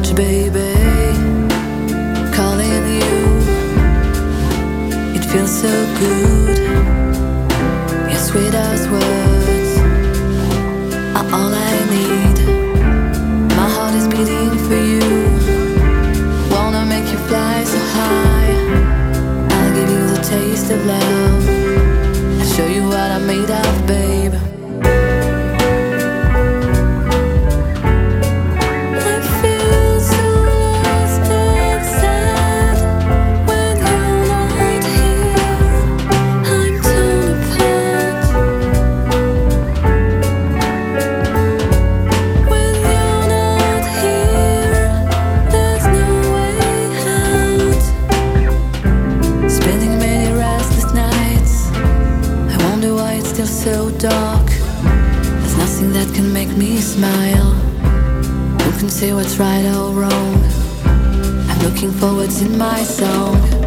baby, calling you. It feels so good. Your sweet as words are all I need. My heart is beating for you. Wanna make you fly so high. I'll give you the taste of love. I'll show you what I'm made of, babe. So dark, there's nothing that can make me smile. Who can say what's right or wrong? I'm looking for what's in my song.